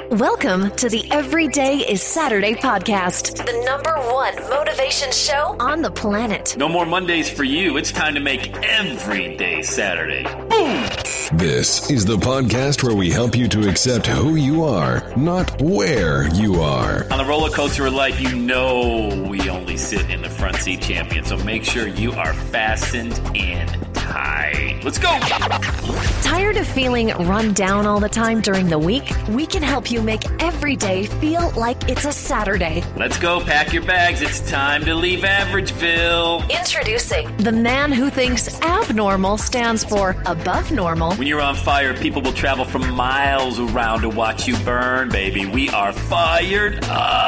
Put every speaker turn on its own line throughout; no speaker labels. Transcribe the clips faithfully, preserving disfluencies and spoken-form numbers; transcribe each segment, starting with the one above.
Welcome to the Every Day is Saturday podcast, the number one motivation show on the planet.
No more Mondays for you. It's time to make every day Saturday. Boom!
This is the podcast where we help you to accept who you are, not where you are.
On the roller coaster of life, you know we only sit in the front seat, champion. So make sure you are fastened in tight. Let's go!
Tired of feeling run down all the time during the week? We can help you make every day feel like it's a Saturday.
Let's go. Pack your bags. It's time to leave Averageville.
Introducing the man who thinks abnormal stands for above normal.
When you're on fire, people will travel from miles around to watch you burn, baby. We are fired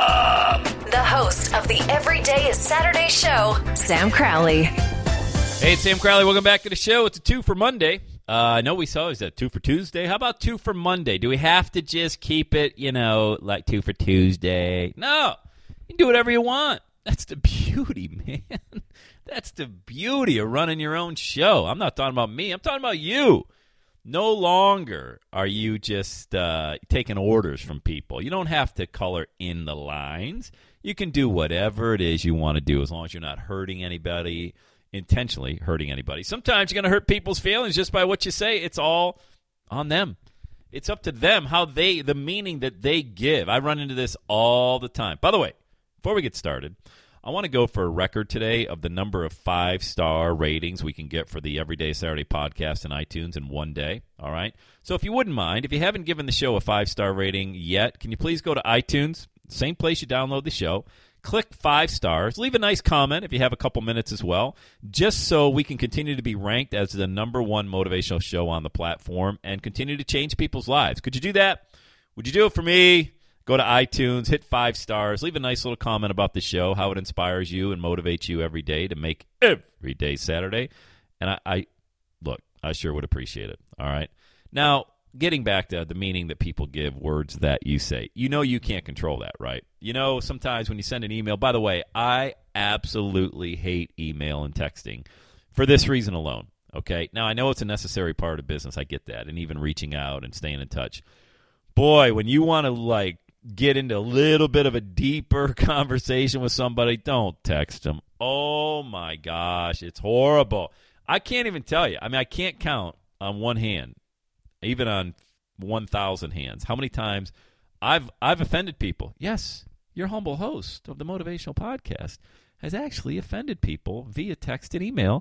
up.
The host of the Every Day is Saturday show, Sam Crowley.
Hey, it's Sam Crowley. Welcome back to the show. It's a two for Monday. Uh, I know we saw, is that two for Tuesday? How about two for Monday? Do we have to just keep it, you know, like two for Tuesday? No. You can do whatever you want. That's the beauty, man. That's the beauty of running your own show. I'm not talking about me. I'm talking about you. No longer are you just uh, taking orders from people. You don't have to color in the lines. You can do whatever it is you want to do as long as you're not hurting anybody, intentionally hurting anybody. Sometimes you're going to hurt people's feelings just by what you say. It's all on them. It's up to them how they, the meaning that they give. I run into this all the time. By the way, before we get started, I want to go for a record today of the number of five-star ratings we can get for the Everyday Saturday podcast in iTunes in one day, all right? So if you wouldn't mind, if you haven't given the show a five-star rating yet, can you please go to iTunes, same place you download the show, click five stars, leave a nice comment if you have a couple minutes as well, just so we can continue to be ranked as the number one motivational show on the platform and continue to change people's lives. Could you do that? Would you do it for me? Go to iTunes, hit five stars, leave a nice little comment about the show, how it inspires you and motivates you every day to make every day Saturday. And I, I look, I sure would appreciate it, all right? Now, getting back to the meaning that people give words that you say, you know you can't control that, right? You know, sometimes when you send an email, by the way, I absolutely hate email and texting for this reason alone, okay? Now, I know it's a necessary part of business. I get that, and even reaching out and staying in touch. Boy, when you want to, like, get into a little bit of a deeper conversation with somebody, don't text them. Oh, my gosh, it's horrible. I can't even tell you. I mean, I can't count on one hand, even on one thousand hands, how many times I've I've offended people. Yes, your humble host of the Motivational Podcast has actually offended people via text and email,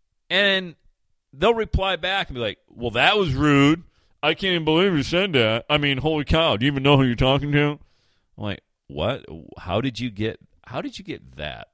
and they'll reply back and be like, well, that was rude. I can't even believe you said that. I mean, holy cow, do you even know who you're talking to? I'm like, what? How did you get how did you get that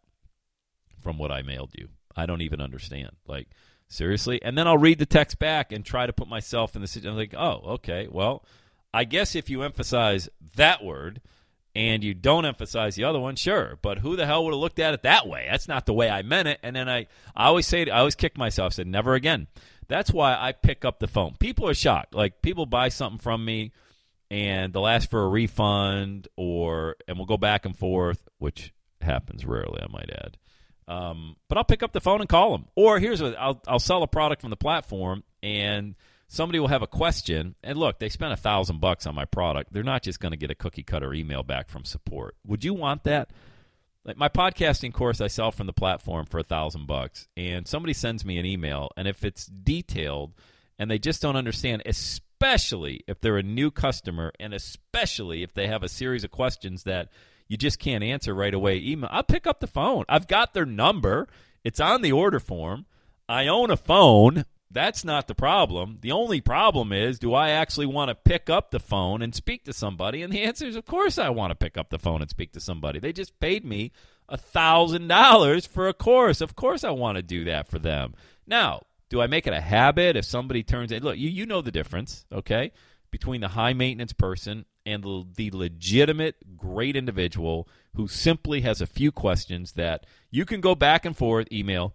from what I mailed you? I don't even understand. Like, seriously? And then I'll read the text back and try to put myself in the situation. I'm like, oh, okay, well, I guess if you emphasize that word and you don't emphasize the other one, sure. But who the hell would have looked at it that way? That's not the way I meant it. And then I, I always say, I always kick myself, said, never again. That's why I pick up the phone. People are shocked. Like, people buy something from me, and they'll ask for a refund, or and we'll go back and forth, which happens rarely, I might add. Um, but I'll pick up the phone and call them. Or here's what I'll I'll sell a product from the platform, and somebody will have a question. And look, they spent a thousand bucks on my product. They're not just going to get a cookie cutter email back from support. Would you want that? Like, my podcasting course I sell from the platform for a thousand bucks, and somebody sends me an email, and if it's detailed and they just don't understand, especially if they're a new customer, and especially if they have a series of questions that you just can't answer right away, email, I'll pick up the phone. I've got their number. It's on the order form. I own a phone. That's not the problem. The only problem is, do I actually want to pick up the phone and speak to somebody? And the answer is, of course I want to pick up the phone and speak to somebody. They just paid me one thousand dollars for a course. Of course I want to do that for them. Now, do I make it a habit if somebody turns in? Look, you, you know the difference, okay, between the high-maintenance person and the, the legitimate, great individual who simply has a few questions that you can go back and forth, email,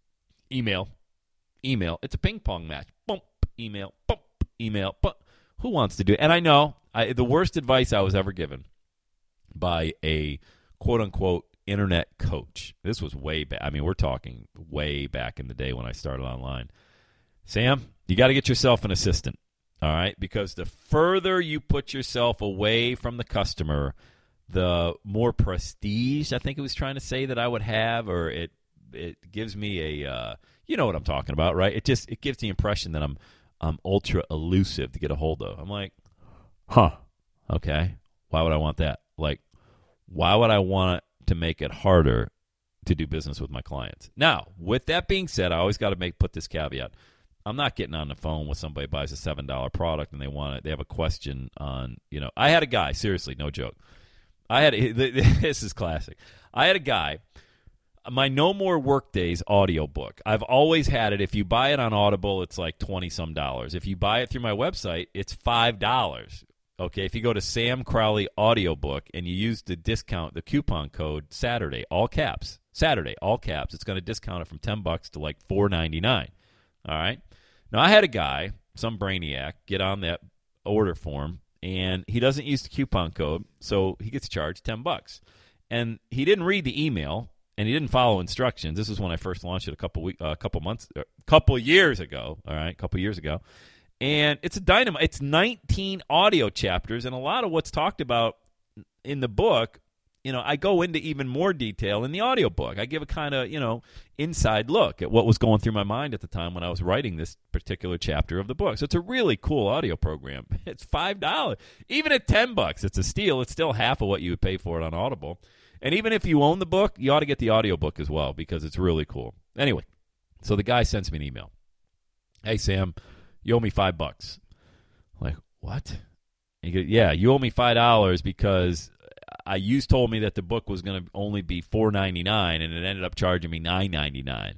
email, email. It's a ping-pong match. Bump, email, bump, email. Bump. Who wants to do it? And I know I, the worst advice I was ever given by a quote-unquote internet coach. This was way back. I mean, we're talking way back in the day when I started online. Sam, you got to get yourself an assistant. all right? Because the further you put yourself away from the customer, the more prestige I think it was trying to say that I would have, or it it gives me a, uh, you know what I'm talking about, right? It just it gives the impression that I'm I'm ultra elusive to get a hold of. I'm like, huh, okay, why would I want that? Like, why would I want to make it harder to do business with my clients? Now, with that being said, I always got to make put this caveat. I'm not getting on the phone with somebody who buys a seven dollar product and they want it. They have a question on, you know, I had a guy, seriously, no joke. I had, this is classic. I had a guy, my No More Workdays audiobook. I've always had it. If you buy it on Audible, it's like twenty some dollars. If you buy it through my website, it's five dollars. Okay, if you go to Sam Crowley audiobook and you use the discount, the coupon code Saturday, all caps, Saturday, all caps, it's going to discount it from ten bucks to like four ninety-nine. All right. Now I had a guy, some brainiac, get on that order form, and he doesn't use the coupon code, so he gets charged ten bucks. And he didn't read the email, and he didn't follow instructions. This was when I first launched it a couple week, a uh, couple months, a couple years ago. All right, a couple years ago. And it's a dynamite. It's nineteen audio chapters, and a lot of what's talked about in the book, you know, I go into even more detail in the audiobook. I give a kind of, you know, inside look at what was going through my mind at the time when I was writing this particular chapter of the book. So it's a really cool audio program. It's five dollars. Even at ten bucks, it's a steal. It's still half of what you would pay for it on Audible. And even if you own the book, you ought to get the audiobook as well because it's really cool. Anyway, so the guy sends me an email. Hey, Sam, you owe me five bucks. I'm like, what? He goes, yeah, you owe me five dollars because I you told me that the book was going to only be four ninety-nine, and it ended up charging me nine ninety-nine.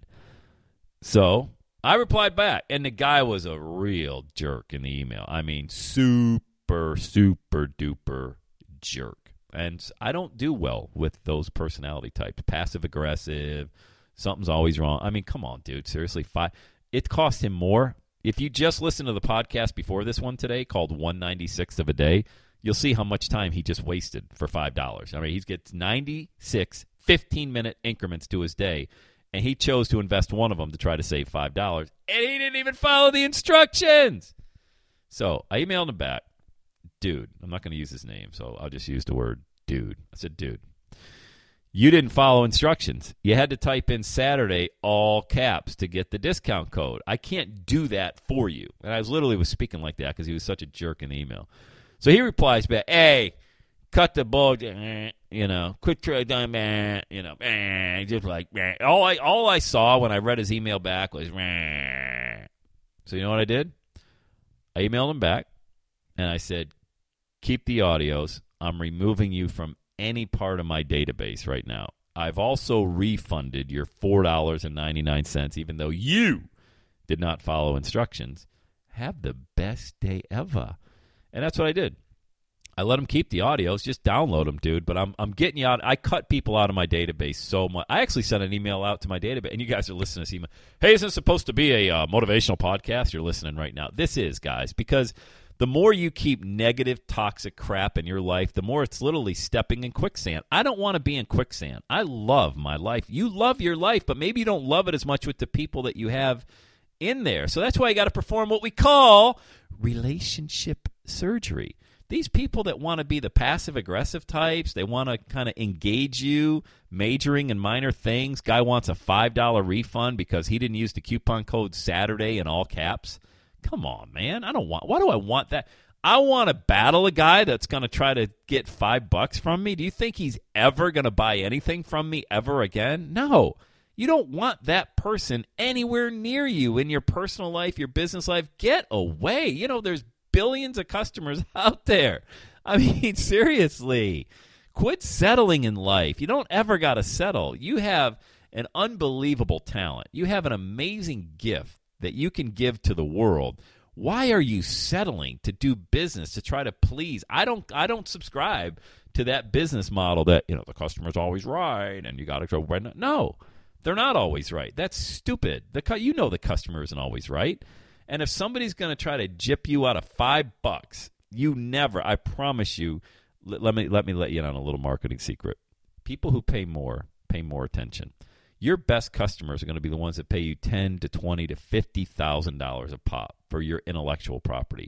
So I replied back, and the guy was a real jerk in the email. I mean, super, super duper jerk. And I don't do well with those personality types. Passive aggressive, something's always wrong. I mean, come on, dude. Seriously, five. It cost him more. If you just listen to the podcast before this one today called one ninety-sixth of a day, you'll see how much time he just wasted for five dollars. I mean, he gets ninety-six fifteen-minute increments to his day, and he chose to invest one of them to try to save five dollars, and he didn't even follow the instructions. So I emailed him back. Dude, I'm not going to use his name, so I'll just use the word dude. I said, dude, you didn't follow instructions. You had to type in Saturday, all caps, to get the discount code. I can't do that for you. And I was literally was speaking like that because he was such a jerk in the email. So he replies back, hey, cut the bull, you know, quit trying, you know, just like, all I, all I saw when I read his email back was, so you know what I did? I emailed him back, and I said, keep the audios. I'm removing you from any part of my database right now. I've also refunded your four dollars and ninety-nine cents, even though you did not follow instructions. Have the best day ever. And that's what I did. I let him keep the audios. Just download them, dude. But I'm I'm getting you out. I cut people out of my database so much. I actually sent an email out to my database, and you guys are listening to this email. Hey, isn't this supposed to be a uh, motivational podcast? You're listening right now. This is, guys, because the more you keep negative, toxic crap in your life, the more it's literally stepping in quicksand. I don't want to be in quicksand. I love my life. You love your life, but maybe you don't love it as much with the people that you have in there. So that's why you got to perform what we call relationship surgery. These people that want to be the passive-aggressive types, they want to kind of engage you, majoring in minor things. Guy wants a five dollar refund because he didn't use the coupon code Saturday in all caps. Come on, man. I don't want, why do I want that? I want to battle a guy that's going to try to get five bucks from me. Do you think he's ever going to buy anything from me ever again? No. You don't want that person anywhere near you in your personal life, your business life. Get away. You know, there's billions of customers out there. I mean, seriously. Quit settling in life. You don't ever got to settle. You have an unbelievable talent. You have an amazing gift that you can give to the world. Why are you settling to do business, to try to please? I don't I don't subscribe to that business model that, you know, the customer's always right and you got to go. No, they're not always right. That's stupid. The You know the customer isn't always right. And if somebody's going to try to gyp you out of five bucks, you never, I promise you, let, let me let me let you in on a little marketing secret. People who pay more, pay more attention. Your best customers are going to be the ones that pay you ten to twenty to fifty thousand dollars a pop for your intellectual property.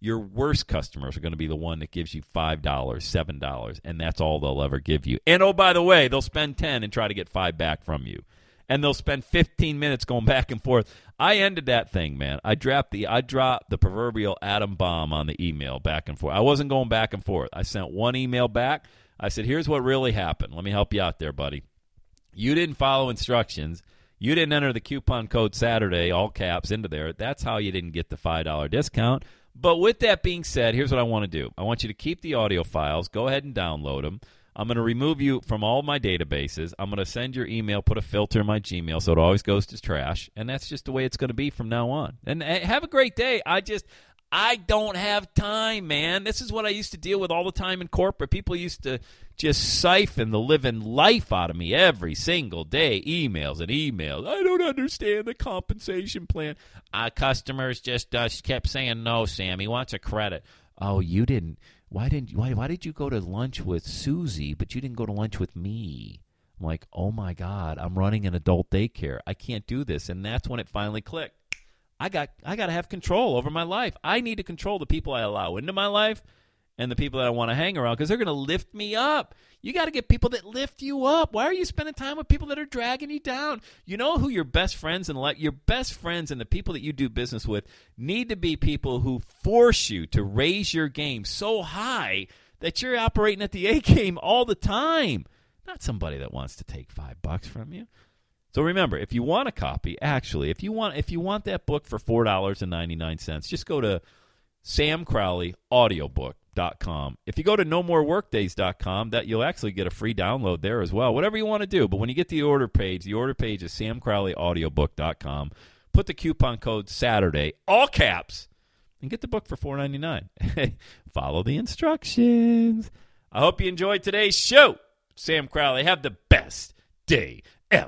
Your worst customers are going to be the one that gives you five dollars, seven dollars, and that's all they'll ever give you. And, oh, by the way, they'll spend ten dollars and try to get five back from you. And they'll spend fifteen minutes going back and forth. I ended that thing, man. I dropped the I dropped the proverbial atom bomb on the email back and forth. I wasn't going back and forth. I sent one email back. I said, here's what really happened. Let me help you out there, buddy. You didn't follow instructions. You didn't enter the coupon code Saturday, all caps, into there. That's how you didn't get the five dollars discount. But with that being said, here's what I want to do. I want you to keep the audio files. Go ahead and download them. I'm going to remove you from all my databases. I'm going to send your email, put a filter in my Gmail so it always goes to trash, and that's just the way it's going to be from now on. And uh, have a great day. I just, I don't have time, man. This is what I used to deal with all the time in corporate. People used to just siphon the living life out of me every single day. Emails and emails. I don't understand the compensation plan. Uh, customers just uh, kept saying, no, Sam, he wants a credit. Oh, you didn't. Why didn't why why did you go to lunch with Susie, but you didn't go to lunch with me? I'm like, oh my God, I'm running an adult daycare. I can't do this. And that's when it finally clicked. I got I got to have control over my life. I need to control the people I allow into my life and the people that I want to hang around because they're going to lift me up. You got to get people that lift you up. Why are you spending time with people that are dragging you down? You know who your best friends and le- your best friends and the people that you do business with need to be people who force you to raise your game so high that you're operating at the A game all the time. Not somebody that wants to take five bucks from you. So remember, if you want a copy, actually, if you want if you want that book for four dollars and ninety-nine cents, just go to sam crowley audiobook dot com. If you go to no more workdays dot com, that you'll actually get a free download there as well. Whatever you want to do. But when you get the order page, the order page is sam crowley audiobook dot com. Put the coupon code Saturday, all caps, and get the book for four dollars and ninety-nine cents. Follow the instructions. I hope you enjoyed today's show. Sam Crowley, have the best day ever.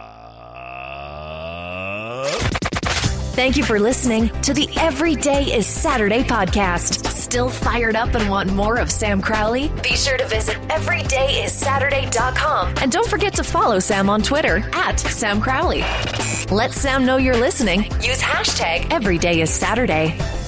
Thank you for listening to the Every Day is Saturday podcast. Still fired up and want more of Sam Crowley? Be sure to visit every day is saturday dot com. And don't forget to follow Sam on Twitter at Sam Crowley. Let Sam know you're listening. Use hashtag Every Day is Saturday.